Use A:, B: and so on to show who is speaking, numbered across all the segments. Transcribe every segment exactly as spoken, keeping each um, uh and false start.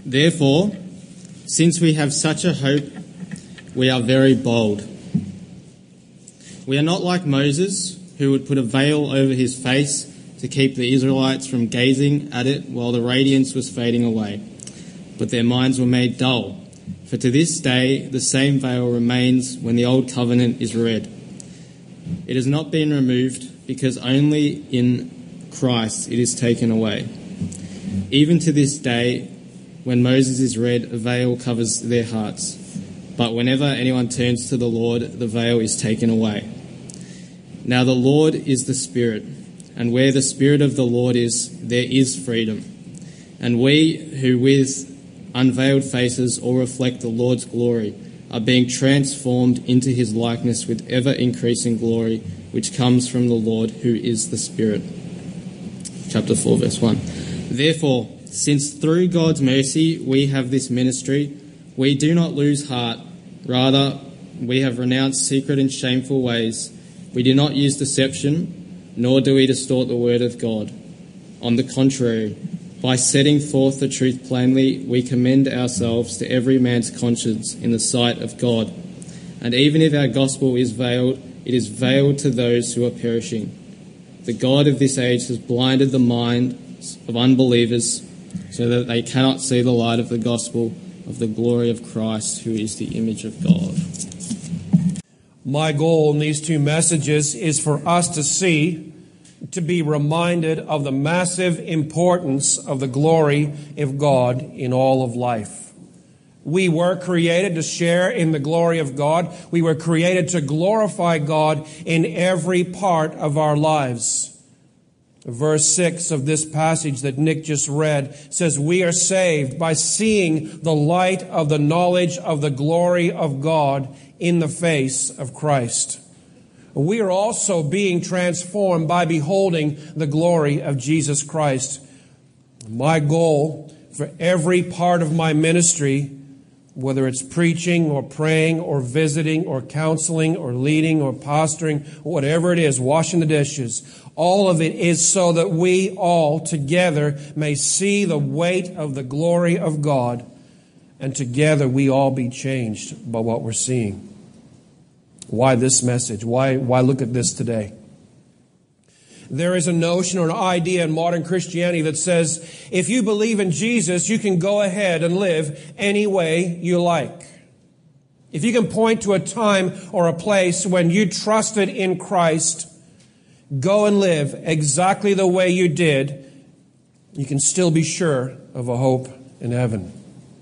A: Therefore, since we have such a hope, we are very bold. We are not like Moses, who would put a veil over his face to keep the Israelites from gazing at it while the radiance was fading away. But their minds were made dull, for to this day the same veil remains when the Old Covenant is read. It has not been removed, because only in Christ it is taken away. Even to this day, when Moses is read, a veil covers their hearts. But whenever anyone turns to the Lord, the veil is taken away. Now the Lord is the Spirit, and where the Spirit of the Lord is, there is freedom. And we who with unveiled faces all reflect the Lord's glory are being transformed into his likeness with ever-increasing glory, which comes from the Lord, who is the Spirit. Chapter four, verse one. Therefore, since through God's mercy we have this ministry, we do not lose heart. Rather, we have renounced secret and shameful ways. We do not use deception, nor do we distort the word of God. On the contrary, by setting forth the truth plainly, we commend ourselves to every man's conscience in the sight of God. And even if our gospel is veiled, it is veiled to those who are perishing. The God of this age has blinded the minds of unbelievers so that they cannot see the light of the gospel of the glory of Christ, who is the image of God.
B: My goal in these two messages is for us to see, to be reminded of the massive importance of the glory of God in all of life. We were created to share in the glory of God. We were created to glorify God in every part of our lives. Verse six of this passage that Nick just read says, we are saved by seeing the light of the knowledge of the glory of God in the face of Christ. We are also being transformed by beholding the glory of Jesus Christ. My goal for every part of my ministry, whether it's preaching or praying or visiting or counseling or leading or pastoring, whatever it is, washing the dishes, all of it is so that we all together may see the weight of the glory of God, and together we all be changed by what we're seeing. Why this message? Why, why look at this today? There is a notion or an idea in modern Christianity that says, if you believe in Jesus, you can go ahead and live any way you like. If you can point to a time or a place when you trusted in Christ, go and live exactly the way you did, you can still be sure of a hope in heaven.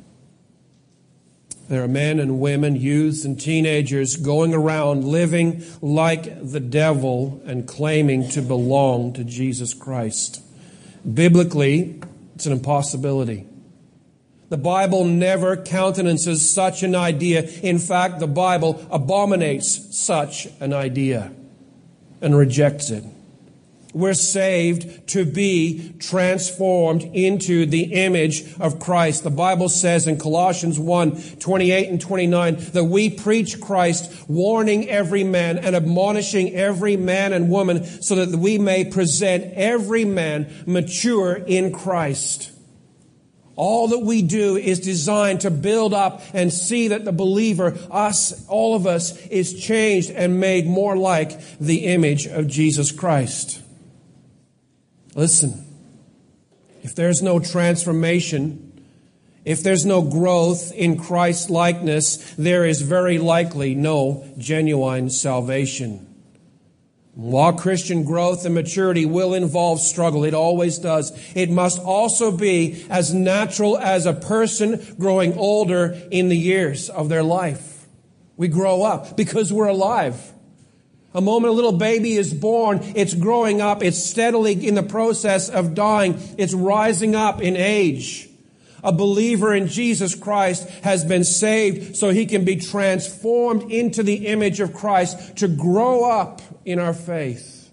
B: There are men and women, youths and teenagers going around living like the devil and claiming to belong to Jesus Christ. Biblically, it's an impossibility. The Bible never countenances such an idea. In fact, the Bible abominates such an idea and rejects it. We're saved to be transformed into the image of Christ. The Bible says in Colossians one, twenty-eight and twenty-nine that we preach Christ, warning every man and admonishing every man and woman so that we may present every man mature in Christ. All that we do is designed to build up and see that the believer, us, all of us, is changed and made more like the image of Jesus Christ. Listen, if there's no transformation, if there's no growth in Christ's likeness, there is very likely no genuine salvation. While Christian growth and maturity will involve struggle, it always does, it must also be as natural as a person growing older in the years of their life. We grow up because we're alive. A moment a little baby is born, it's growing up, it's steadily in the process of dying, it's rising up in age. A believer in Jesus Christ has been saved so he can be transformed into the image of Christ to grow up in our faith.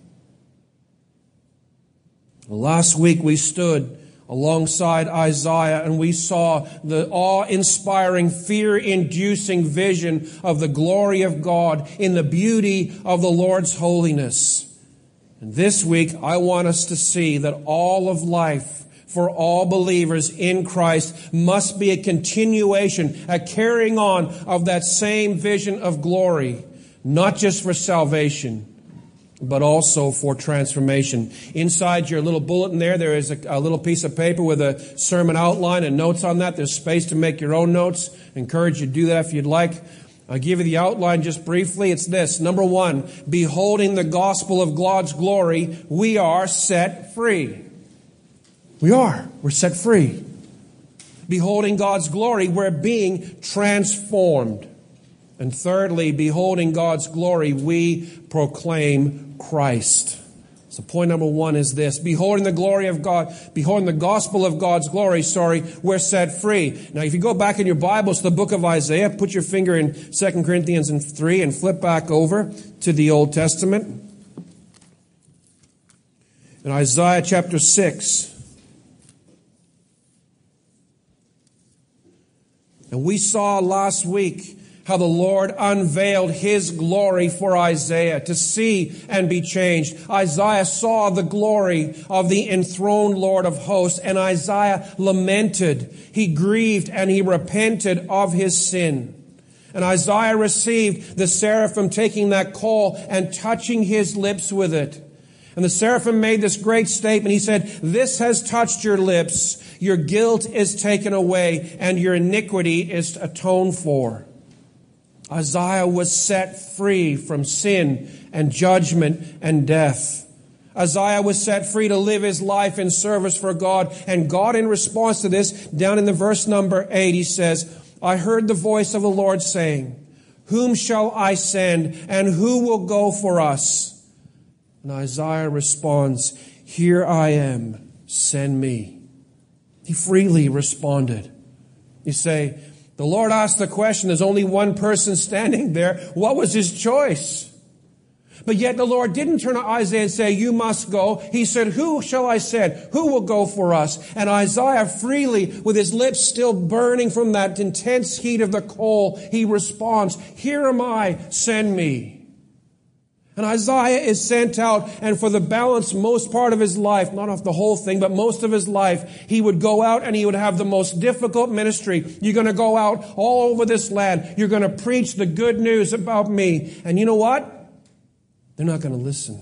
B: Last week we stood alongside Isaiah and we saw the awe-inspiring, fear-inducing vision of the glory of God in the beauty of the Lord's holiness. And this week I want us to see that all of life for all believers in Christ must be a continuation, a carrying on of that same vision of glory, not just for salvation, but also for transformation. Inside your little bulletin there, there is a, a little piece of paper with a sermon outline and notes on that. There's space to make your own notes. I encourage you to do that if you'd like. I'll give you the outline just briefly. It's this. Number one, beholding the gospel of God's glory, we are set free. We are. We're set free. Beholding God's glory, we're being transformed. And thirdly, beholding God's glory, we proclaim Christ. So point number one is this. Beholding the glory of God, beholding the gospel of God's glory, sorry, we're set free. Now, if you go back in your Bibles to the book of Isaiah, put your finger in Second Corinthians three and flip back over to the Old Testament. In Isaiah chapter six. And we saw last week how the Lord unveiled His glory for Isaiah to see and be changed. Isaiah saw the glory of the enthroned Lord of hosts, and Isaiah lamented. He grieved and he repented of his sin. And Isaiah received the seraphim taking that coal and touching his lips with it. And the seraphim made this great statement. He said, "This has touched your lips. Your guilt is taken away, and your iniquity is atoned for." Isaiah was set free from sin and judgment and death. Isaiah was set free to live his life in service for God. And God, in response to this, down in the verse number eight, he says, "I heard the voice of the Lord saying, 'Whom shall I send, and who will go for us?' And Isaiah responds, 'Here I am, send me.'" He freely responded. You say, the Lord asked the question, there's only one person standing there. What was his choice? But yet the Lord didn't turn to Isaiah and say, "You must go." He said, "Who shall I send? Who will go for us?" And Isaiah freely, with his lips still burning from that intense heat of the coal, he responds, "Here am I, send me." And Isaiah is sent out, and for the balance, most part of his life, not of the whole thing, but most of his life, he would go out and he would have the most difficult ministry. You're going to go out all over this land. You're going to preach the good news about me. And you know what? They're not going to listen.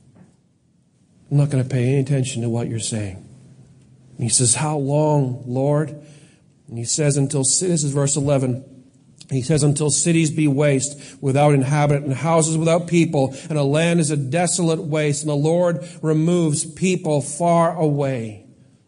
B: I'm not going to pay any attention to what you're saying. And he says, "How long, Lord?" And he says, until, this is verse eleven. He says, "Until cities be waste, without inhabitant, and houses without people, and a land is a desolate waste, and the Lord removes people far away."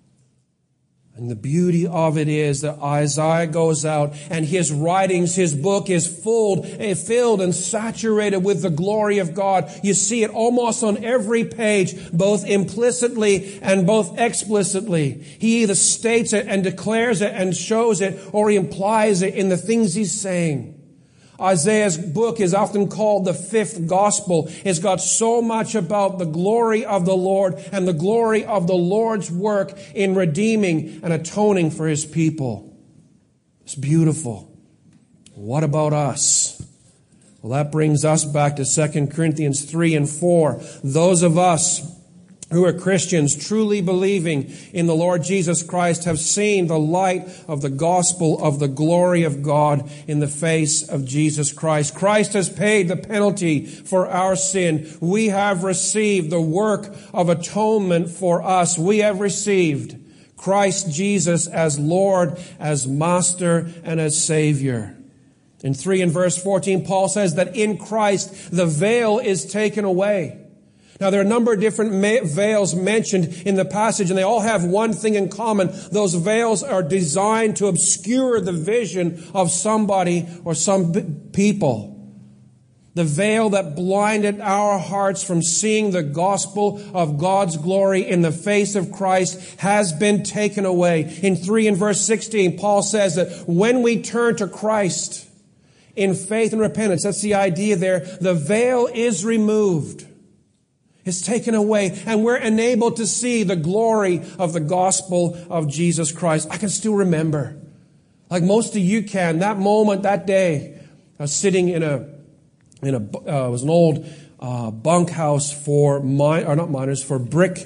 B: And the beauty of it is that Isaiah goes out, and his writings, his book is full, filled and saturated with the glory of God. You see it almost on every page, both implicitly and both explicitly. He either states it and declares it and shows it, or he implies it in the things he's saying. Isaiah's book is often called the fifth gospel. It's got so much about the glory of the Lord and the glory of the Lord's work in redeeming and atoning for his people. It's beautiful. What about us? Well, that brings us back to Second Corinthians three and four. Those of us who are Christians, truly believing in the Lord Jesus Christ, have seen the light of the gospel of the glory of God in the face of Jesus Christ. Christ has paid the penalty for our sin. We have received the work of atonement for us. We have received Christ Jesus as Lord, as Master, and as Savior. In three and verse fourteen, Paul says that in Christ the veil is taken away. Now, there are a number of different veils mentioned in the passage, and they all have one thing in common. Those veils are designed to obscure the vision of somebody or some people. The veil that blinded our hearts from seeing the gospel of God's glory in the face of Christ has been taken away. In three and verse sixteen, Paul says that when we turn to Christ in faith and repentance, that's the idea there, the veil is removed. It's taken away, and we're enabled to see the glory of the gospel of Jesus Christ. I can still remember, like most of you can, that moment, that day, I was sitting in a, in a, uh, it was an old uh, bunkhouse for mine, or not miners, for brick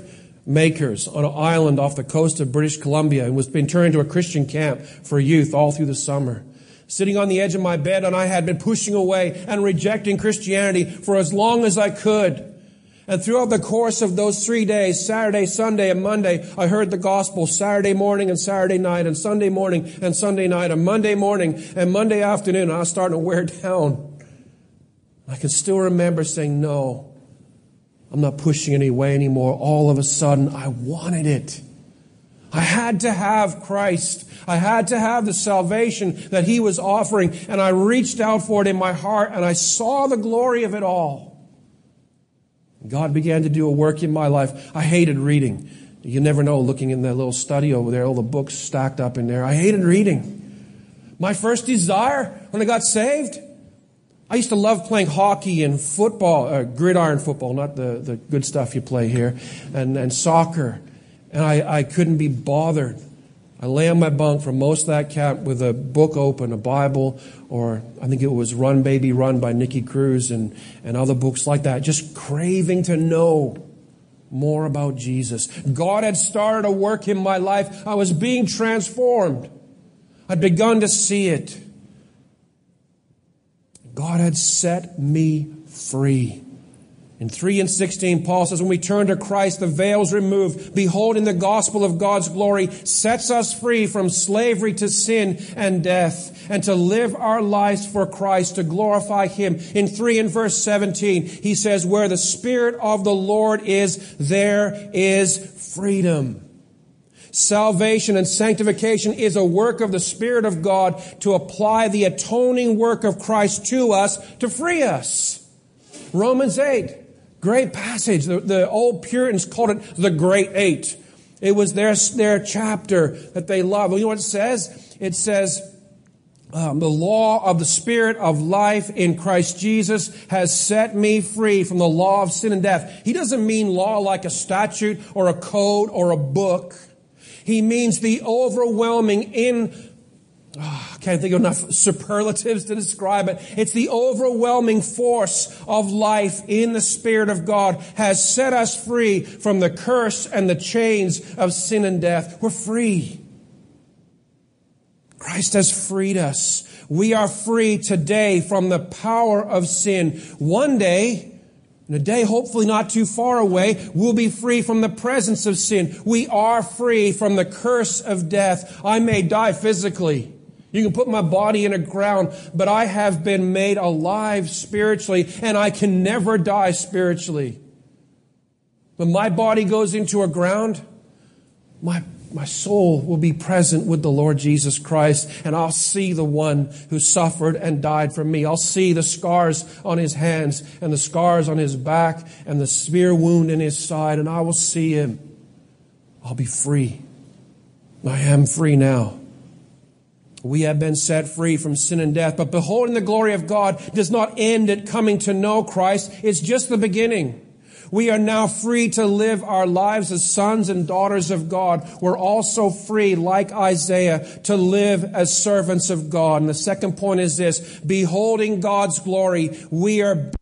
B: makers on an island off the coast of British Columbia and was being turned into a Christian camp for youth all through the summer. Sitting on the edge of my bed, and I had been pushing away and rejecting Christianity for as long as I could. And throughout the course of those three days, Saturday, Sunday, and Monday, I heard the gospel Saturday morning and Saturday night, and Sunday morning and Sunday night, and Monday morning and Monday afternoon. And I was starting to wear down. I can still remember saying, no, I'm not pushing any way anymore. All of a sudden, I wanted it. I had to have Christ. I had to have the salvation that He was offering. And I reached out for it in my heart, and I saw the glory of it all. God began to do a work in my life. I hated reading. You never know, looking in that little study over there, all the books stacked up in there. I hated reading. My first desire when I got saved, I used to love playing hockey and football, uh, gridiron football, not the, the good stuff you play here, and, and soccer. And I, I couldn't be bothered. I lay on my bunk for most of that camp with a book open, a Bible, or I think it was Run Baby Run by Nicky Cruz and, and other books like that, just craving to know more about Jesus. God had started a work in my life. I was being transformed. I'd begun to see it. God had set me free. In three and sixteen, Paul says, when we turn to Christ, the veil is removed. Beholding the gospel of God's glory sets us free from slavery to sin and death, and to live our lives for Christ, to glorify Him. In three and verse seventeen, he says, where the Spirit of the Lord is, there is freedom. Salvation and sanctification is a work of the Spirit of God to apply the atoning work of Christ to us to free us. Romans eight. Great passage. The, the old Puritans called it the Great Eight. It was their, their chapter that they loved. Well, you know what it says? It says, um, the law of the Spirit of life in Christ Jesus has set me free from the law of sin and death. He doesn't mean law like a statute or a code or a book. He means the overwhelming in Oh, I can't think of enough superlatives to describe it. It's the overwhelming force of life in the Spirit of God has set us free from the curse and the chains of sin and death. We're free. Christ has freed us. We are free today from the power of sin. One day, in a day hopefully not too far away, we'll be free from the presence of sin. We are free from the curse of death. I may die physically. You can put my body in a ground, but I have been made alive spiritually, and I can never die spiritually. When my body goes into a ground, my, my soul will be present with the Lord Jesus Christ, and I'll see the one who suffered and died for me. I'll see the scars on His hands and the scars on His back and the spear wound in His side, and I will see Him. I'll be free. I am free now. We have been set free from sin and death. But beholding the glory of God does not end at coming to know Christ. It's just the beginning. We are now free to live our lives as sons and daughters of God. We're also free, like Isaiah, to live as servants of God. And the second point is this: beholding God's glory, we are to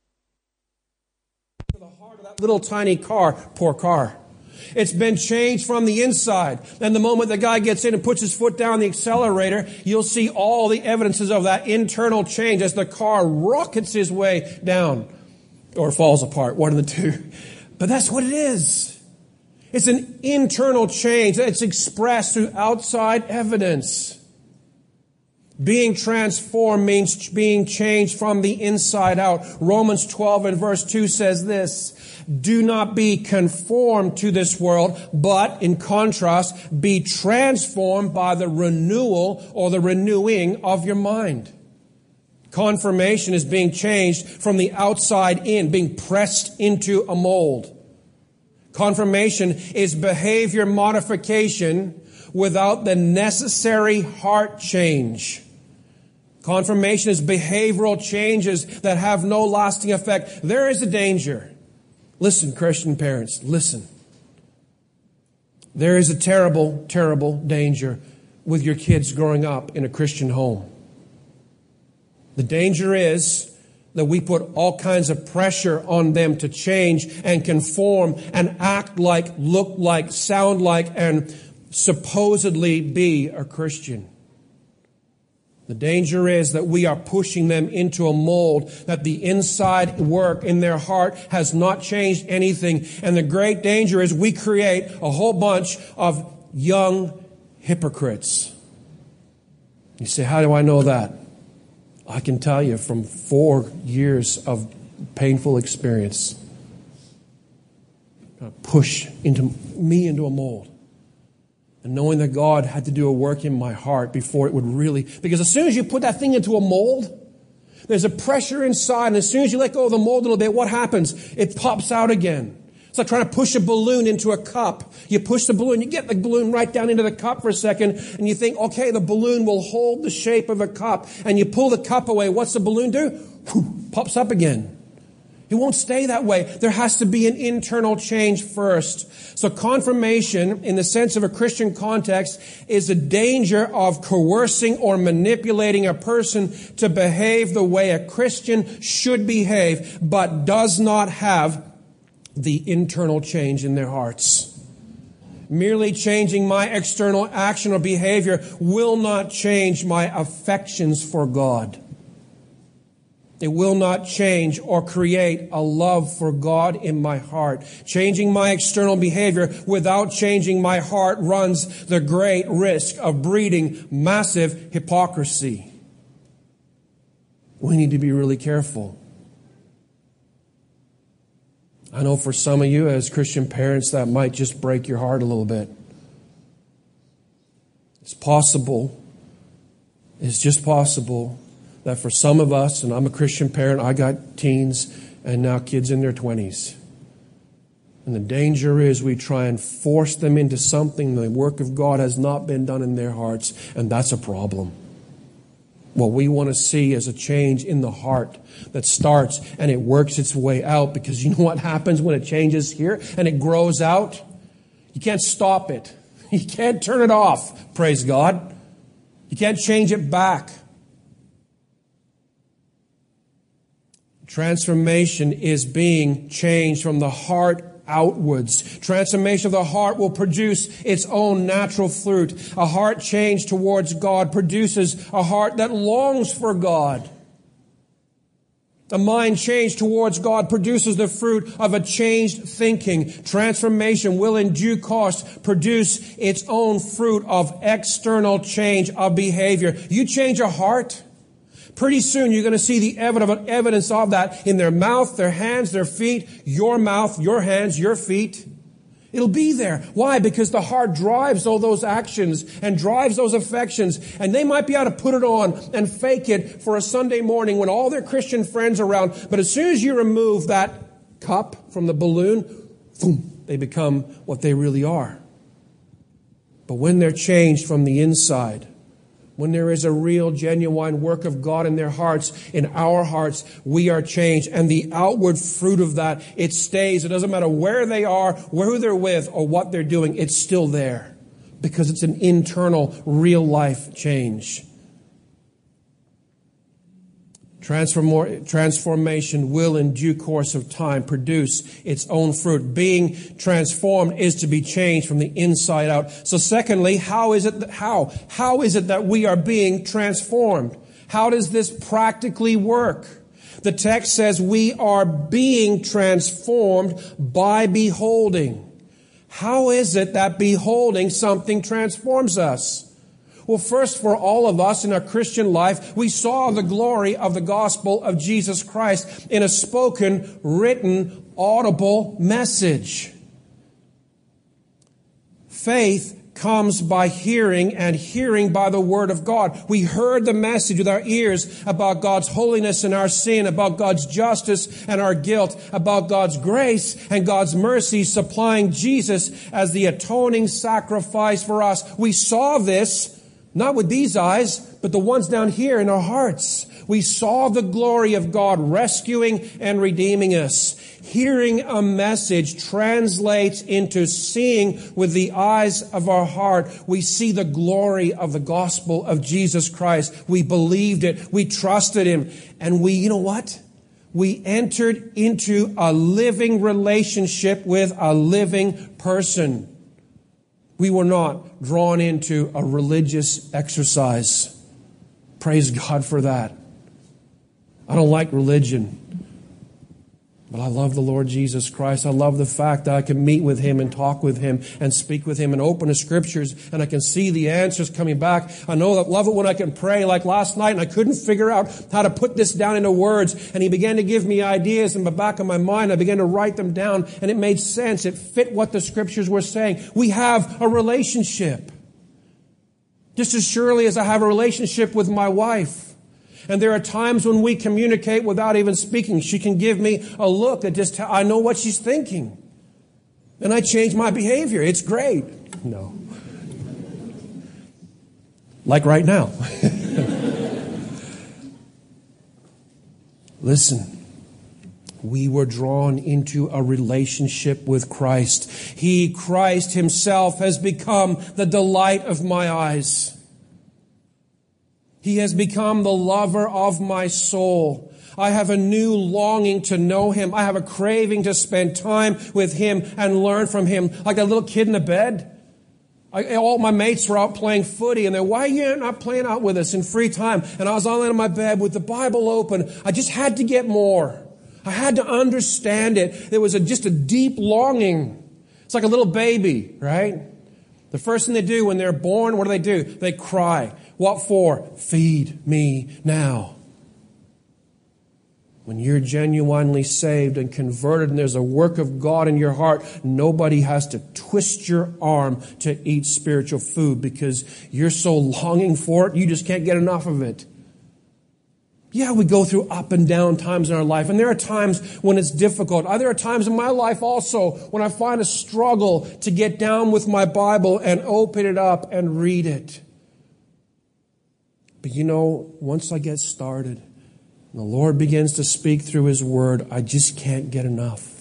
B: the heart of that little tiny car. Poor car. It's been changed from the inside. And the moment the guy gets in and puts his foot down the accelerator, you'll see all the evidences of that internal change as the car rockets his way down or falls apart, one of the two. But that's what it is. It's an internal change. It's expressed through outside evidence. Being transformed means being changed from the inside out. Romans twelve and verse two says this: do not be conformed to this world, but in contrast, be transformed by the renewal or the renewing of your mind. Confirmation is being changed from the outside in, being pressed into a mold. Confirmation is behavior modification without the necessary heart change. Confirmation is behavioral changes that have no lasting effect. There is a danger. Listen, Christian parents, listen. There is a terrible, terrible danger with your kids growing up in a Christian home. The danger is that we put all kinds of pressure on them to change and conform and act like, look like, sound like, and supposedly be a Christian. The danger is that we are pushing them into a mold, that the inside work in their heart has not changed anything. And the great danger is we create a whole bunch of young hypocrites. You say, how do I know that? I can tell you from four years of painful experience. Push into me into a mold. And knowing that God had to do a work in my heart before it would really... Because as soon as you put that thing into a mold, there's a pressure inside. And as soon as you let go of the mold a little bit, what happens? It pops out again. It's like trying to push a balloon into a cup. You push the balloon, you get the balloon right down into the cup for a second, and you think, okay, the balloon will hold the shape of a cup. And you pull the cup away. What's the balloon do? Whew, pops up again. It won't stay that way. There has to be an internal change first. So confirmation, in the sense of a Christian context, is the danger of coercing or manipulating a person to behave the way a Christian should behave, but does not have the internal change in their hearts. Merely changing my external action or behavior will not change my affections for God. It will not change or create a love for God in my heart. Changing my external behavior without changing my heart runs the great risk of breeding massive hypocrisy. We need to be really careful. I know for some of you as Christian parents that might just break your heart a little bit. It's possible, it's just possible that for some of us, and I'm a Christian parent, I got teens and now kids in their twenties. And the danger is we try and force them into something the work of God has not been done in their hearts, and that's a problem. What we want to see is a change in the heart that starts and it works its way out, because you know what happens when it changes here and it grows out? You can't stop it. You can't turn it off, praise God. You can't change it back. Transformation is being changed from the heart outwards. Transformation of the heart will produce its own natural fruit. A heart changed towards God produces a heart that longs for God. A mind changed towards God produces the fruit of a changed thinking. Transformation will in due course produce its own fruit of external change of behavior. You change a heart, pretty soon you're going to see the evidence of that in their mouth, their hands, their feet, your mouth, your hands, your feet. It'll be there. Why? Because the heart drives all those actions and drives those affections. And they might be able to put it on and fake it for a Sunday morning when all their Christian friends are around. But as soon as you remove that cup from the balloon, boom, they become what they really are. But when they're changed from the inside, when there is a real, genuine work of God in their hearts, in our hearts, we are changed. And the outward fruit of that, it stays. It doesn't matter where they are, who they're with, or what they're doing. It's still there because it's an internal, real life change. Transform- transformation will in due course of time produce its own fruit. Being transformed is to be changed from the inside out. So secondly, how is it that, how? How is it that we are being transformed? How does this practically work? The text says we are being transformed by beholding. How is it that beholding something transforms us? Well, first, for all of us in our Christian life, we saw the glory of the gospel of Jesus Christ in a spoken, written, audible message. Faith comes by hearing, and hearing by the word of God. We heard the message with our ears about God's holiness and our sin, about God's justice and our guilt, about God's grace and God's mercy, supplying Jesus as the atoning sacrifice for us. We saw this not with these eyes, but the ones down here in our hearts. We saw the glory of God rescuing and redeeming us. Hearing a message translates into seeing with the eyes of our heart. We see the glory of the gospel of Jesus Christ. We believed it. We trusted Him. And we, you know what? We entered into a living relationship with a living person. We were not drawn into a religious exercise. Praise God for that. I don't like religion. But I love the Lord Jesus Christ. I love the fact that I can meet with Him and talk with Him and speak with Him and open the Scriptures and I can see the answers coming back. I know that love it when I can pray like last night and I couldn't figure out how to put this down into words. And He began to give me ideas in the back of my mind. I began to write them down and it made sense. It fit what the Scriptures were saying. We have a relationship. Just as surely as I have a relationship with my wife. And there are times when we communicate without even speaking. She can give me a look that just, I know what she's thinking. And I change my behavior. It's great. No. Like right now. Listen. We were drawn into a relationship with Christ. He, Christ Himself, has become the delight of my eyes. He has become the lover of my soul. I have a new longing to know Him. I have a craving to spend time with Him and learn from Him. Like a little kid in a bed. I, all my mates were out playing footy and they're, why are you not playing out with us in free time? And I was all in my bed with the Bible open. I just had to get more. I had to understand it. There was a, just a deep longing. It's like a little baby, right? The first thing they do when they're born, what do they do? They cry. What for? Feed me now. When you're genuinely saved and converted and there's a work of God in your heart, nobody has to twist your arm to eat spiritual food because you're so longing for it, you just can't get enough of it. Yeah, we go through up and down times in our life, and there are times when it's difficult. There are times in my life also when I find a struggle to get down with my Bible and open it up and read it. But you know, once I get started, and the Lord begins to speak through His Word, I just can't get enough.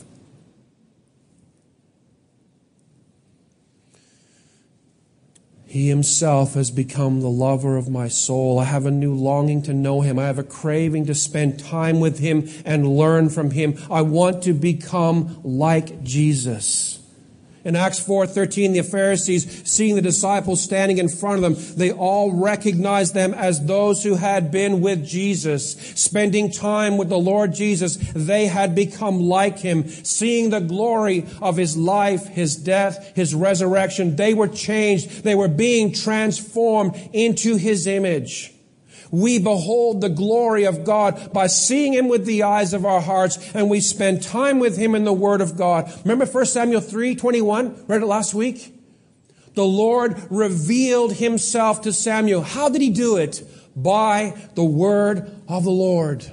B: He Himself has become the lover of my soul. I have a new longing to know Him. I have a craving to spend time with Him and learn from Him. I want to become like Jesus. In Acts four thirteen, the Pharisees, seeing the disciples standing in front of them, they all recognized them as those who had been with Jesus. Spending time with the Lord Jesus, they had become like Him. Seeing the glory of His life, His death, His resurrection, they were changed. They were being transformed into His image. We behold the glory of God by seeing Him with the eyes of our hearts, and we spend time with Him in the Word of God. Remember First Samuel three twenty-one? Read it last week. The Lord revealed Himself to Samuel. How did He do it? By the Word of the Lord.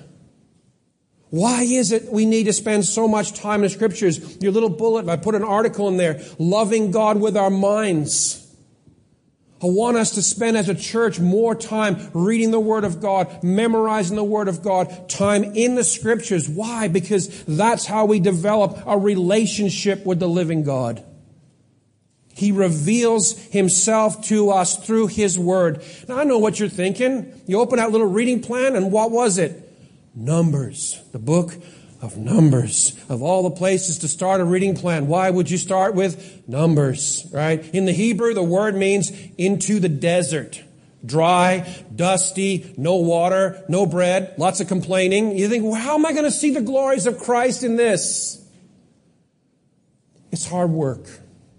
B: Why is it we need to spend so much time in the Scriptures? Your little bullet, I put an article in there. Loving God with our minds. I want us to spend as a church more time reading the Word of God, memorizing the Word of God, time in the Scriptures. Why? Because that's how we develop a relationship with the living God. He reveals Himself to us through His Word. Now I know what you're thinking. You open that little reading plan and what was it? Numbers. The book of Numbers. Of all the places to start a reading plan, why would you start with Numbers, right? In the Hebrew, the word means into the desert. Dry, dusty, no water, no bread, lots of complaining. You think, well, how am I going to see the glories of Christ in this? It's hard work.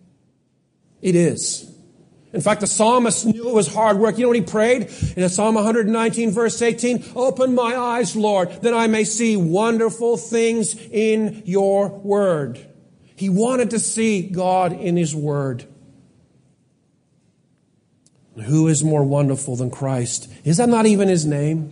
B: It is. In fact, the psalmist knew it was hard work. You know what he prayed? In Psalm one nineteen, verse eighteen, open my eyes, Lord, that I may see wonderful things in your word. He wanted to see God in His word. Who is more wonderful than Christ? Is that not even His name?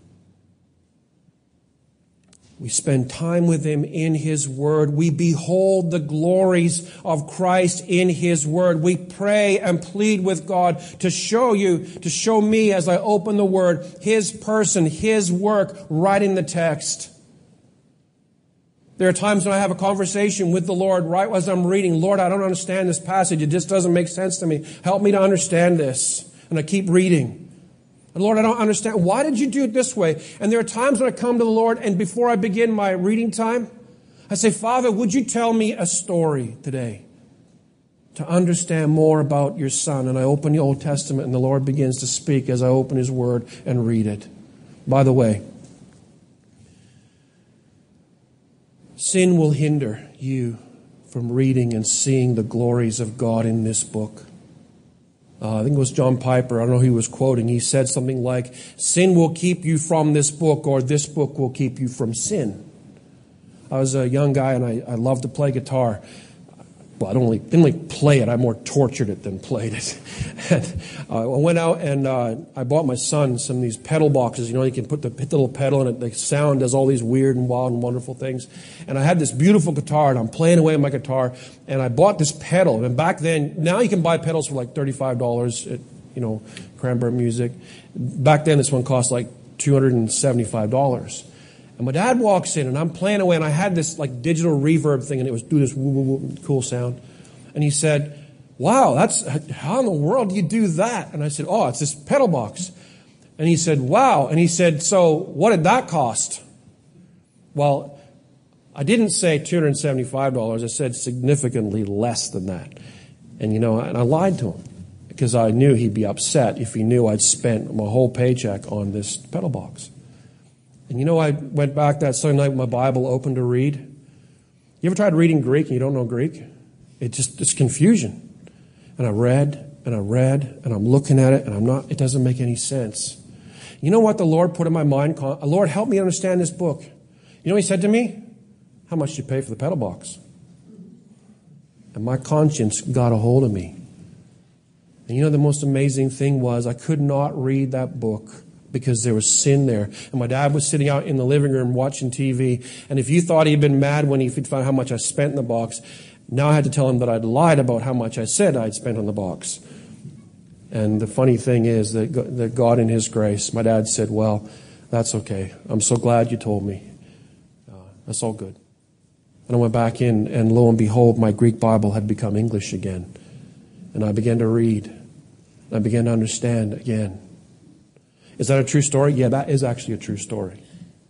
B: We spend time with Him in His Word. We behold the glories of Christ in His Word. We pray and plead with God to show you, to show me as I open the Word, His person, His work right in the text. There are times when I have a conversation with the Lord right as I'm reading. Lord, I don't understand this passage. It just doesn't make sense to me. Help me to understand this. And I keep reading. Lord, I don't understand. Why did you do it this way? And there are times when I come to the Lord, and before I begin my reading time, I say, Father, would you tell me a story today to understand more about your Son? And I open the Old Testament, and the Lord begins to speak as I open His Word and read it. By the way, sin will hinder you from reading and seeing the glories of God in this book. Uh, I think it was John Piper, I don't know who he was quoting. He said something like, sin will keep you from this book, or this book will keep you from sin. I was a young guy, and I, I loved to play guitar. Well, I don't really, didn't really play it. I more tortured it than played it. and, uh, I went out and uh, I bought my son some of these pedal boxes. You know, you can put the, hit the little pedal and it, the sound does all these weird and wild and wonderful things. And I had this beautiful guitar, and I'm playing away on my guitar, and I bought this pedal. And back then, now you can buy pedals for like thirty-five dollars at, you know, Cranberry Music. Back then, this one cost like two hundred seventy-five dollars. And my dad walks in, and I'm playing away, and I had this like digital reverb thing, and it was do this woo, woo, woo, cool sound. And he said, wow, that's, how in the world do you do that? And I said, oh, it's this pedal box. And he said, wow. And he said, so what did that cost? Well, I didn't say two hundred seventy-five dollars. I said significantly less than that. And, you know, and I lied to him because I knew he'd be upset if he knew I'd spent my whole paycheck on this pedal box. And you know, I went back that Sunday night with my Bible open to read. You ever tried reading Greek and you don't know Greek? It just, it's confusion. And I read, and I read, and I'm looking at it, and I'm not, it doesn't make any sense. You know what the Lord put in my mind? Lord, help me understand this book. You know what He said to me? How much did you pay for the pedal box? And my conscience got a hold of me. And you know, the most amazing thing was I could not read that book because there was sin there. And my dad was sitting out in the living room watching T V. And if you thought he'd been mad when he found how much I spent in the box, now I had to tell him that I'd lied about how much I said I'd spent on the box. And the funny thing is that God in His grace, my dad said, well, that's okay. I'm so glad you told me. Uh, that's all good. And I went back in, and lo and behold, my Greek Bible had become English again. And I began to read. I began to understand again. Is that a true story? Yeah, that is actually a true story.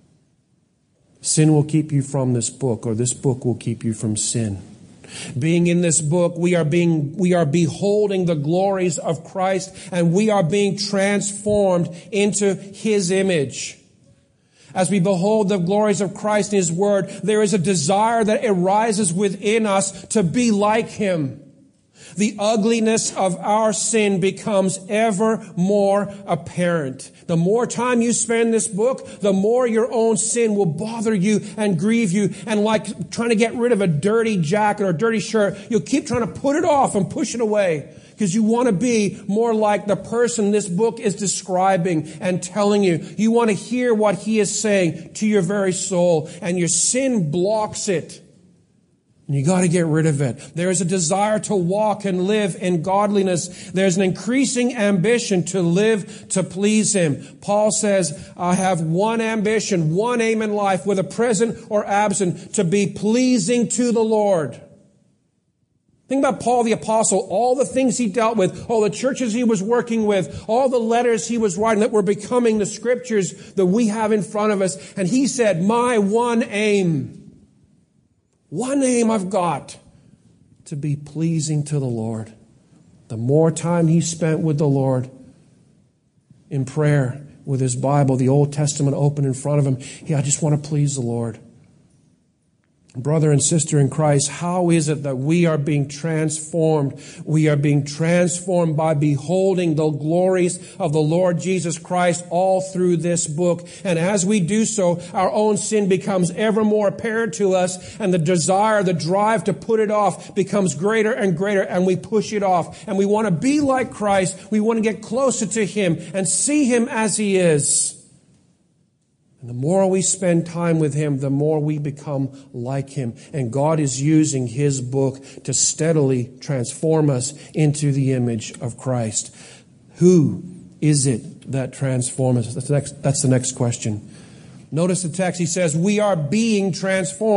B: Sin will keep you from this book, or this book will keep you from sin. Being in this book, we are being, we are beholding the glories of Christ, and we are being transformed into His image. As we behold the glories of Christ in His Word, there is a desire that arises within us to be like Him. The ugliness of our sin becomes ever more apparent. The more time you spend in this book, the more your own sin will bother you and grieve you. And like trying to get rid of a dirty jacket or a dirty shirt, you'll keep trying to put it off and push it away because you want to be more like the person this book is describing and telling you. You want to hear what he is saying to your very soul, and your sin blocks it. And you got to get rid of it. There is a desire to walk and live in godliness. There's an increasing ambition to live to please Him. Paul says, I have one ambition, one aim in life, whether present or absent, to be pleasing to the Lord. Think about Paul the Apostle, all the things he dealt with, all the churches he was working with, all the letters he was writing that were becoming the scriptures that we have in front of us. And he said, my one aim, one aim I've got, to be pleasing to the Lord. The more time he spent with the Lord in prayer, with his Bible, the Old Testament open in front of him, yeah, I just want to please the Lord. Brother and sister in Christ, how is it that we are being transformed? We are being transformed by beholding the glories of the Lord Jesus Christ all through this book. And as we do so, our own sin becomes ever more apparent to us, and the desire, the drive to put it off becomes greater and greater, and we push it off. And we want to be like Christ. We want to get closer to Him and see Him as He is. And the more we spend time with Him, the more we become like Him. And God is using His book to steadily transform us into the image of Christ. Who is it that transforms us? That's the next, that's the next question. Notice the text. He says, we are being transformed.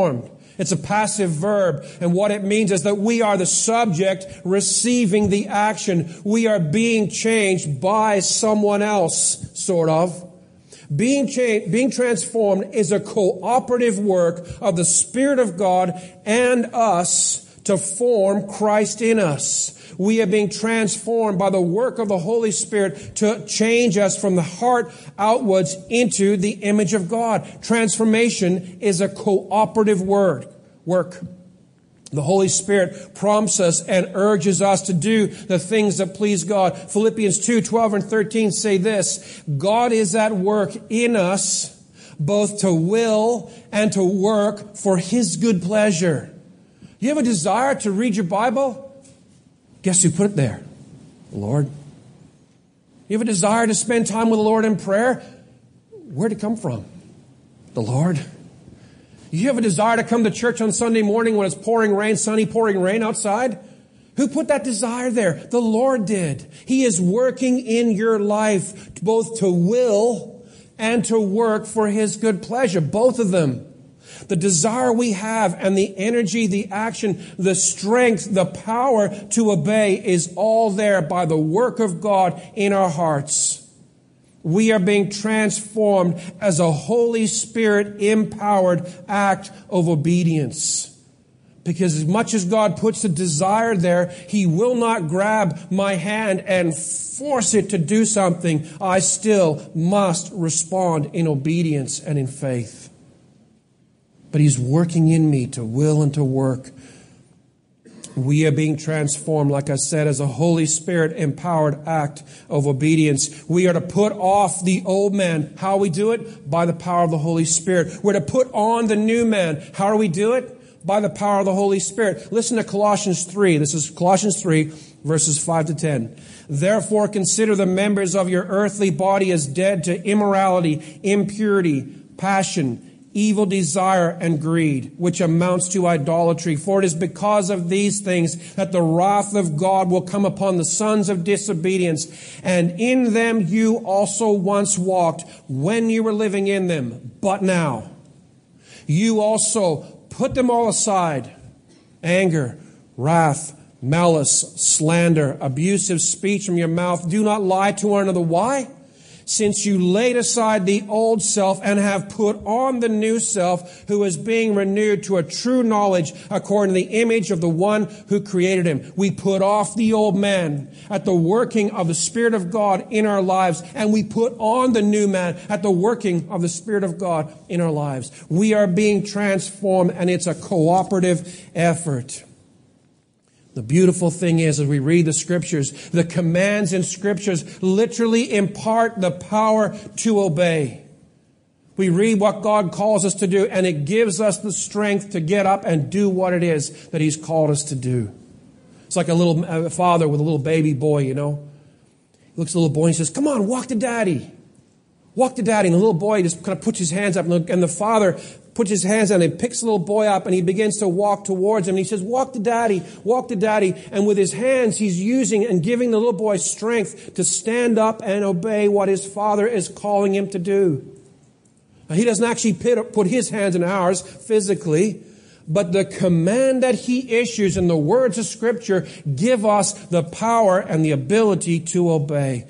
B: It's a passive verb, and what it means is that we are the subject receiving the action. We are being changed by someone else, sort of. Being changed, being transformed is a cooperative work of the Spirit of God and us to form Christ in us. We are being transformed by the work of the Holy Spirit to change us from the heart outwards into the image of God. Transformation is a cooperative word, work. The Holy Spirit prompts us and urges us to do the things that please God. Philippians two, twelve and thirteen say this: God is at work in us, both to will and to work for His good pleasure. You have a desire to read your Bible? Guess who put it there? The Lord. You have a desire to spend time with the Lord in prayer? Where'd it come from? The Lord. You have a desire to come to church on Sunday morning when it's pouring rain, sunny pouring rain outside? Who put that desire there? The Lord did. He is working in your life both to will and to work for His good pleasure. Both of them. The desire we have and the energy, the action, the strength, the power to obey is all there by the work of God in our hearts. We are being transformed as a Holy Spirit empowered act of obedience. Because as much as God puts the desire there, He will not grab my hand and force it to do something. I still must respond in obedience and in faith. But He's working in me to will and to work. We are being transformed, like I said, as a Holy Spirit empowered act of obedience. We are to put off the old man. How we do it? By the power of the Holy Spirit. We're to put on the new man. How do we do it? By the power of the Holy Spirit. Listen to Colossians three. This is Colossians three, verses five to ten. Therefore, consider the members of your earthly body as dead to immorality, impurity, passion, evil desire, and greed, which amounts to idolatry. For it is because of these things that the wrath of God will come upon the sons of disobedience. And in them you also once walked when you were living in them. But now you also put them all aside: anger, wrath, malice, slander, abusive speech from your mouth. Do not lie to one another. Why? Since you laid aside the old self and have put on the new self, who is being renewed to a true knowledge according to the image of the one who created him. We put off the old man at the working of the Spirit of God in our lives, and we put on the new man at the working of the Spirit of God in our lives. We are being transformed, and it's a cooperative effort. The beautiful thing is, as we read the Scriptures, the commands in Scriptures literally impart the power to obey. We read what God calls us to do, and it gives us the strength to get up and do what it is that He's called us to do. It's like a little a father with a little baby boy, you know. He looks at the little boy and he says, "Come on, walk to Daddy. Walk to Daddy." And the little boy just kind of puts his hands up, and the father puts his hands down and picks the little boy up, and he begins to walk towards him. And he says, "Walk to Daddy, walk to Daddy." And with his hands, he's using and giving the little boy strength to stand up and obey what his father is calling him to do. Now, he doesn't actually put his hands in ours physically, but the command that he issues in the words of Scripture give us the power and the ability to obey.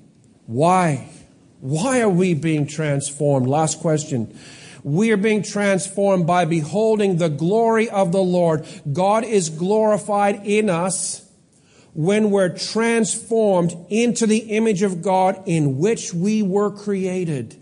B: Why? Why are we being transformed? Last question. We are being transformed by beholding the glory of the Lord. God is glorified in us when we're transformed into the image of God in which we were created.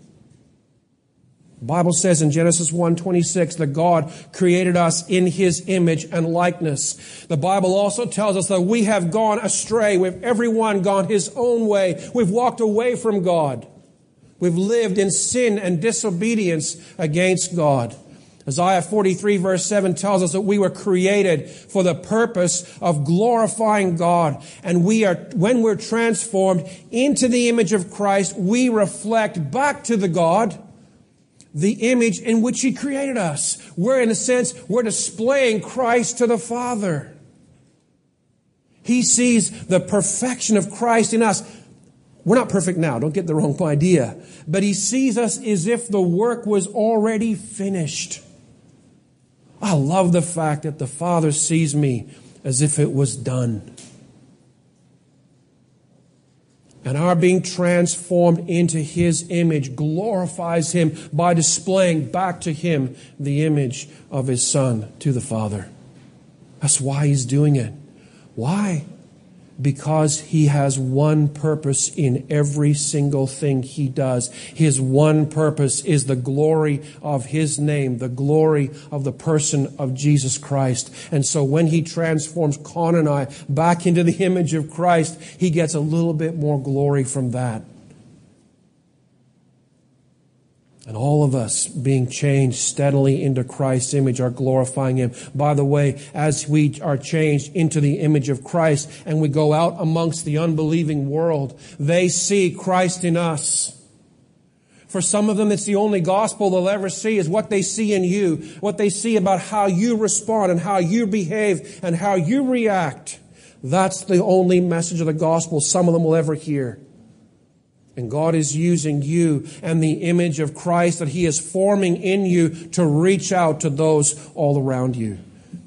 B: The Bible says in Genesis one twenty-six that God created us in His image and likeness. The Bible also tells us that we have gone astray. We've everyone gone his own way. We've walked away from God. We've lived in sin and disobedience against God. Isaiah forty-three verse seven tells us that we were created for the purpose of glorifying God. And we are, when we're transformed into the image of Christ, we reflect back to the God the image in which He created us. We're, in a sense, we're displaying Christ to the Father. He sees the perfection of Christ in us. We're not perfect now, don't get the wrong idea. But He sees us as if the work was already finished. I love the fact that the Father sees me as if it was done. And our being transformed into His image glorifies Him by displaying back to Him the image of His Son to the Father. That's why He's doing it. Why? Because He has one purpose in every single thing He does. His one purpose is the glory of His name, the glory of the person of Jesus Christ. And so when He transforms Con and I back into the image of Christ, He gets a little bit more glory from that. And all of us being changed steadily into Christ's image are glorifying Him. By the way, as we are changed into the image of Christ and we go out amongst the unbelieving world, they see Christ in us. For some of them, it's the only gospel they'll ever see is what they see in you, what they see about how you respond and how you behave and how you react. That's the only message of the gospel some of them will ever hear. And God is using you and the image of Christ that He is forming in you to reach out to those all around you.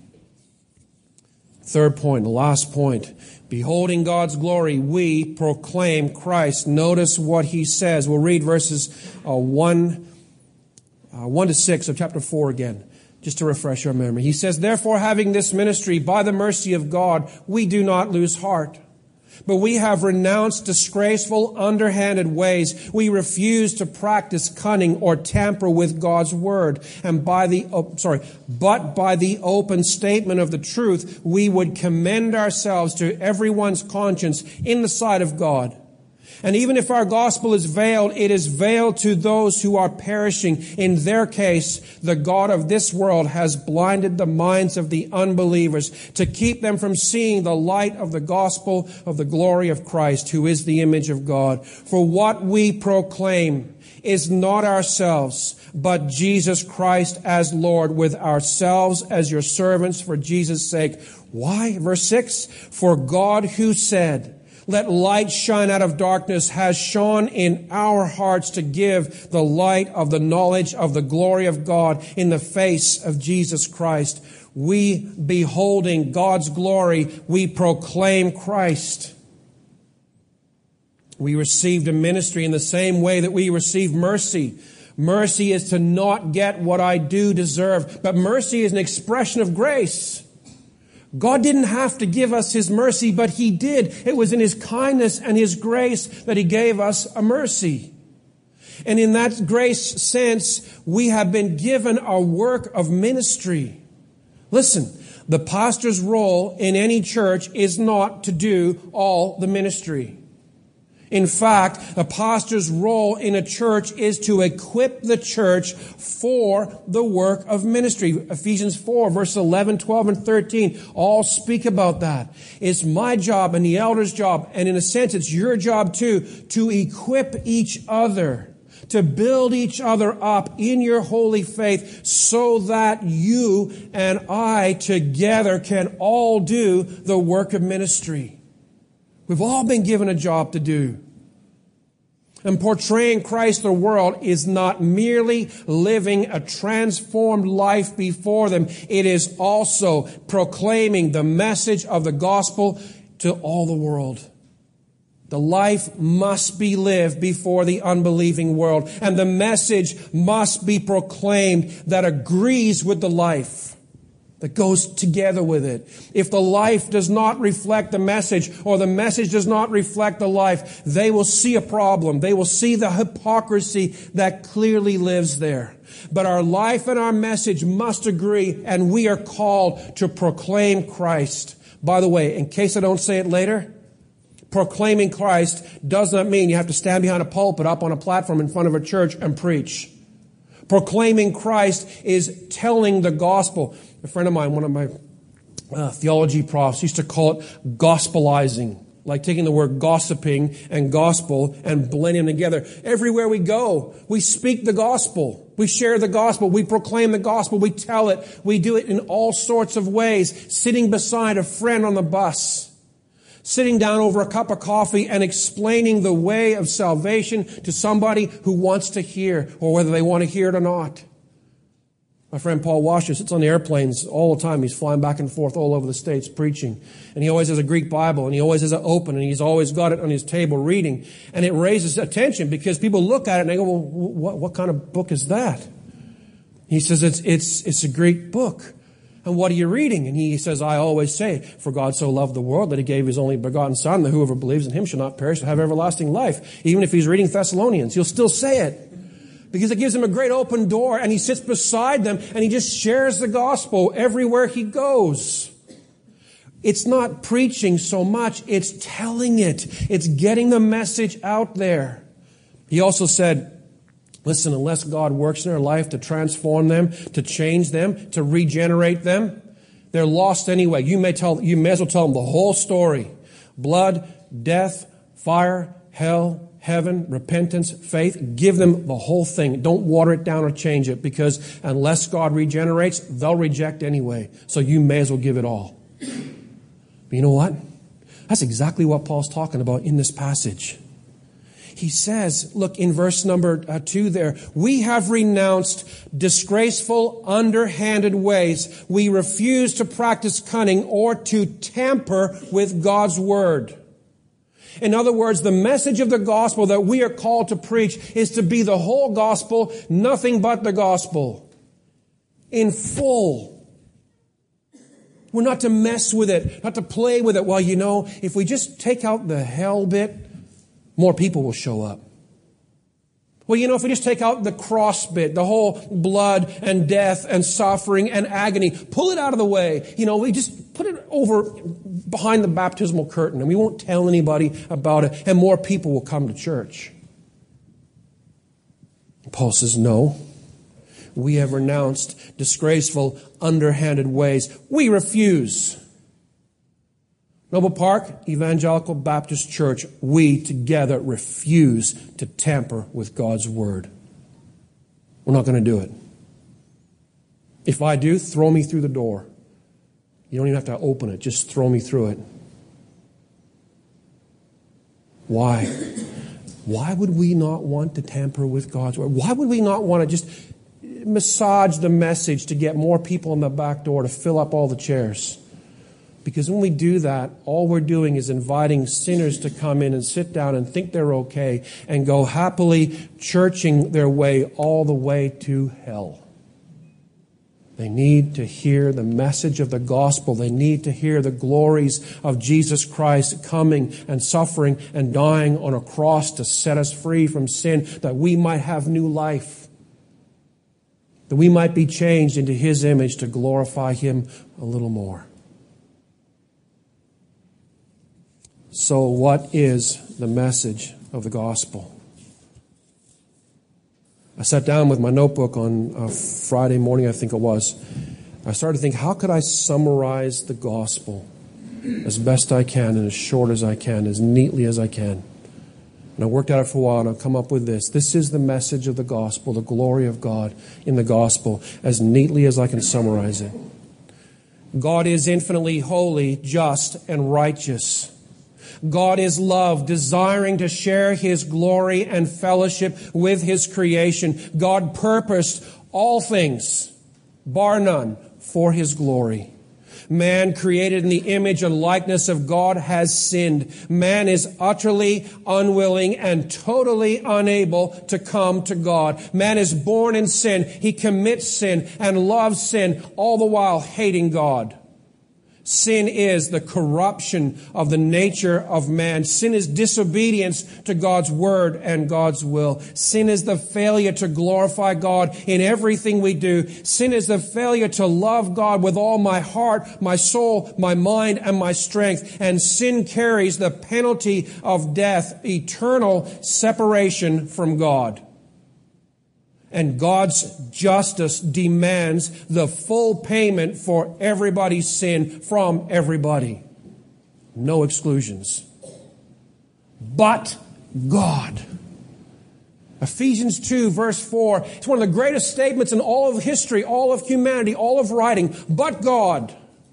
B: Third point, the last point. Beholding God's glory, we proclaim Christ. Notice what He says. We'll read verses uh, one, uh, one to six of chapter four again, just to refresh our memory. He says, "Therefore, having this ministry, by the mercy of God, we do not lose heart. But we have renounced disgraceful, underhanded ways. We refuse to practice cunning or tamper with God's word. And by the, oh, sorry, but by the open statement of the truth, we would commend ourselves to everyone's conscience in the sight of God. And even if our gospel is veiled, it is veiled to those who are perishing. In their case, the God of this world has blinded the minds of the unbelievers to keep them from seeing the light of the gospel of the glory of Christ, who is the image of God. For what we proclaim is not ourselves, but Jesus Christ as Lord, with ourselves as your servants for Jesus' sake." Why? Verse six, "For God who said, 'Let light shine out of darkness,' has shone in our hearts to give the light of the knowledge of the glory of God in the face of Jesus Christ." We, beholding God's glory, we proclaim Christ. We received a ministry in the same way that we receive mercy. Mercy is to not get what I do deserve, but mercy is an expression of grace. God didn't have to give us His mercy, but He did. It was in His kindness and His grace that He gave us a mercy. And in that grace sense, we have been given a work of ministry. Listen, the pastor's role in any church is not to do all the ministry. In fact, a pastor's role in a church is to equip the church for the work of ministry. Ephesians four, verse eleven, twelve, and thirteen all speak about that. It's my job and the elder's job, and in a sense it's your job too, to equip each other, to build each other up in your holy faith so that you and I together can all do the work of ministry. We've all been given a job to do. And portraying Christ to the world is not merely living a transformed life before them. It is also proclaiming the message of the gospel to all the world. The life must be lived before the unbelieving world. And the message must be proclaimed that agrees with the life, that goes together with it. If the life does not reflect the message, or the message does not reflect the life, they will see a problem. They will see the hypocrisy that clearly lives there. But our life and our message must agree, and we are called to proclaim Christ. By the way, in case I don't say it later, proclaiming Christ does not mean you have to stand behind a pulpit up on a platform in front of a church and preach. Proclaiming Christ is telling the gospel. A friend of mine, one of my uh, theology profs, used to call it gospelizing, like taking the word gossiping and gospel and blending them together. Everywhere we go, we speak the gospel. We share the gospel. We proclaim the gospel. We tell it. We do it in all sorts of ways. Sitting beside a friend on the bus, sitting down over a cup of coffee and explaining the way of salvation to somebody who wants to hear, or whether they want to hear it or not. My friend Paul Washer sits on the airplanes all the time. He's flying back and forth all over the States preaching. And he always has a Greek Bible, and he always has it open, and he's always got it on his table reading. And it raises attention because people look at it and they go, well, what, what kind of book is that? He says, it's, it's, it's a Greek book. And what are you reading? And he says, I always say, for God so loved the world that he gave his only begotten Son, that whoever believes in him shall not perish but have everlasting life. Even if he's reading Thessalonians, he'll still say it. Because it gives him a great open door, and he sits beside them, and he just shares the gospel everywhere he goes. It's not preaching so much, it's telling it. It's getting the message out there. He also said, listen, unless God works in their life to transform them, to change them, to regenerate them, they're lost anyway. You may tell, you may as well tell them the whole story. Blood, death, fire, hell, heaven, repentance, faith. Give them the whole thing. Don't water it down or change it, because unless God regenerates, they'll reject anyway. So you may as well give it all. But you know what? That's exactly what Paul's talking about in this passage. He says, look, in verse number uh, two there, we have renounced disgraceful, underhanded ways. We refuse to practice cunning or to tamper with God's word. In other words, the message of the gospel that we are called to preach is to be the whole gospel, nothing but the gospel, in full. We're not to mess with it, not to play with it. Well, you know, if we just take out the hell bit, more people will show up. Well, you know, if we just take out the cross bit, the whole blood and death and suffering and agony, pull it out of the way. You know, we just put it over behind the baptismal curtain and we won't tell anybody about it, and more people will come to church. Paul says, no. We have renounced disgraceful, underhanded ways. We refuse. Noble Park Evangelical Baptist Church, we together refuse to tamper with God's word. We're not going to do it. If I do, throw me through the door. You don't even have to open it. Just throw me through it. Why? Why would we not want to tamper with God's word? Why would we not want to just massage the message to get more people in the back door to fill up all the chairs? Because when we do that, all we're doing is inviting sinners to come in and sit down and think they're okay and go happily churching their way all the way to hell. They need to hear the message of the gospel. They need to hear the glories of Jesus Christ coming and suffering and dying on a cross to set us free from sin, that we might have new life, that we might be changed into His image to glorify Him a little more. So what is the message of the gospel? I sat down with my notebook on uh, Friday morning, I think it was. I started to think, how could I summarize the gospel as best I can and as short as I can, as neatly as I can? And I worked at it for a while, and I've come up with this. This is the message of the gospel, the glory of God in the gospel, as neatly as I can summarize it. God is infinitely holy, just, and righteous. God is love, desiring to share His glory and fellowship with His creation. God purposed all things, bar none, for His glory. Man, created in the image and likeness of God, has sinned. Man is utterly unwilling and totally unable to come to God. Man is born in sin. He commits sin and loves sin, all the while hating God. Sin is the corruption of the nature of man. Sin is disobedience to God's word and God's will. Sin is the failure to glorify God in everything we do. Sin is the failure to love God with all my heart, my soul, my mind, and my strength. And sin carries the penalty of death, eternal separation from God. And God's justice demands the full payment for everybody's sin from everybody. No exclusions. But God. Ephesians two, verse four. It's one of the greatest statements in all of history, all of humanity, all of writing. But God.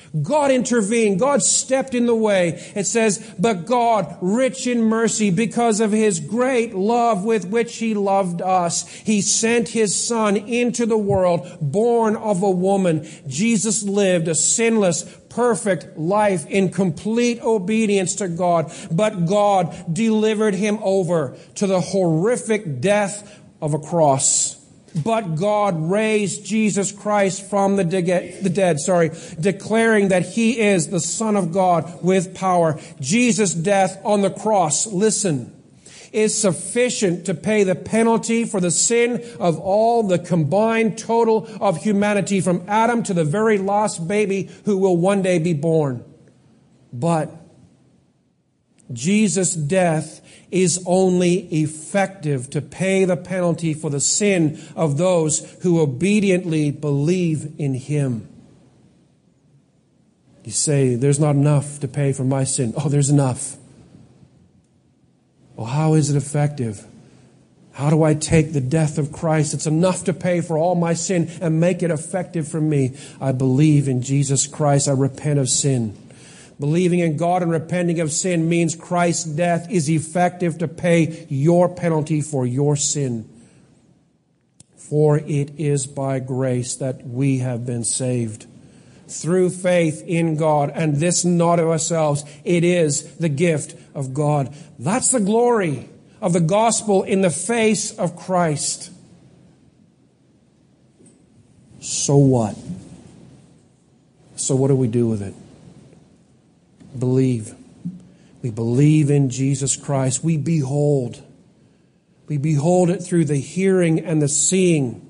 B: God intervened. God stepped in the way. It says, but God, rich in mercy, because of His great love with which He loved us, He sent His Son into the world, born of a woman. Jesus lived a sinless, perfect life in complete obedience to God. But God delivered Him over to the horrific death of a cross. But God raised Jesus Christ from the, de- the dead, sorry, declaring that He is the Son of God with power. Jesus' death on the cross, listen, is sufficient to pay the penalty for the sin of all the combined total of humanity, from Adam to the very last baby who will one day be born. But Jesus' death is only effective to pay the penalty for the sin of those who obediently believe in Him. You say, there's not enough to pay for my sin. Oh, there's enough. Well, how is it effective? How do I take the death of Christ? It's enough to pay for all my sin and make it effective for me. I believe in Jesus Christ. I repent of sin. Believing in God and repenting of sin means Christ's death is effective to pay your penalty for your sin. For it is by grace that we have been saved, through faith in God, and this not of ourselves. It is the gift of God. That's the glory of the gospel in the face of Christ. So what? So what do we do with it? Believe. We believe in Jesus Christ. We behold. We behold it through the hearing and the seeing.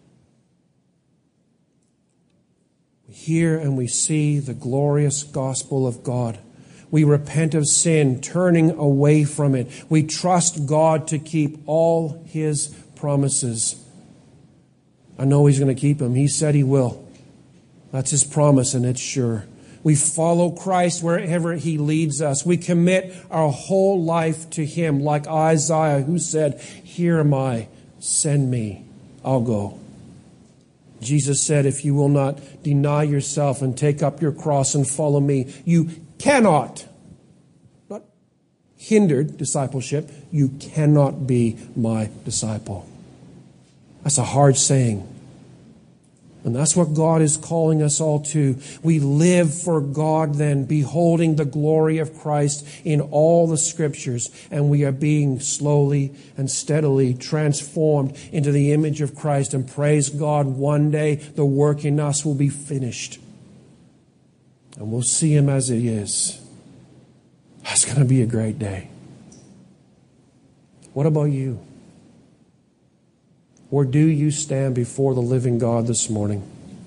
B: We hear and we see the glorious gospel of God. We repent of sin, turning away from it. We trust God to keep all His promises. I know He's going to keep them. He said He will. That's His promise, and it's sure. We follow Christ wherever He leads us. We commit our whole life to Him, like Isaiah, who said, "Here am I, send me, I'll go." Jesus said, if you will not deny yourself and take up your cross and follow me, you cannot, not hindered discipleship, you cannot be my disciple. That's a hard saying. And that's what God is calling us all to. We live for God then, beholding the glory of Christ in all the Scriptures. And we are being slowly and steadily transformed into the image of Christ. And praise God, one day the work in us will be finished. And we'll see Him as He is. That's going to be a great day. What about you? Or do you stand before the living God this morning?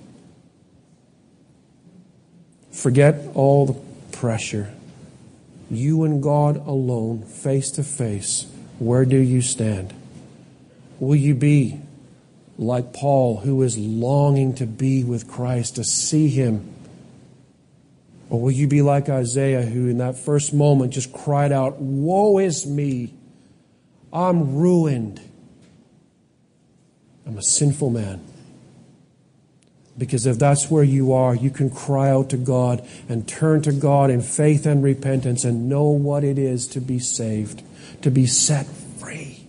B: Forget all the pressure. You and God alone, face to face. Where do you stand? Will you be like Paul, who is longing to be with Christ, to see Him? Or will you be like Isaiah, who in that first moment just cried out, "Woe is me! I'm ruined. I'm a sinful man." Because if that's where you are, you can cry out to God and turn to God in faith and repentance and know what it is to be saved, to be set free.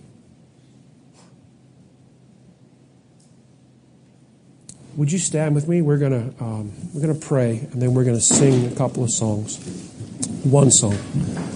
B: Would you stand with me? We're gonna um, we're gonna pray, and then we're gonna sing a couple of songs. One song.